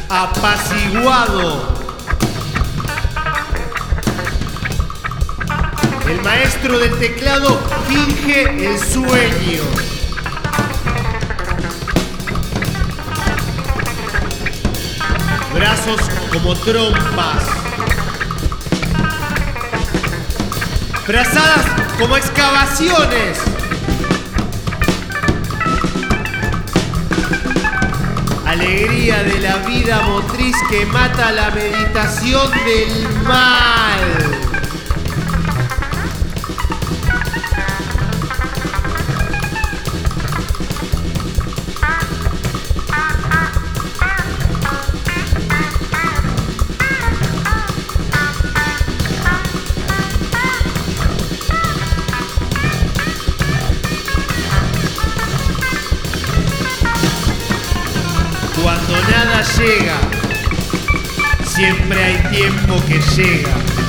apaciguado. El maestro del teclado finge el sueño. Brazos como trompas. Frazadas como excavaciones. Alegría de la vida motriz que mata la meditación del mal. Cuando nada llega, siempre hay tiempo que llega.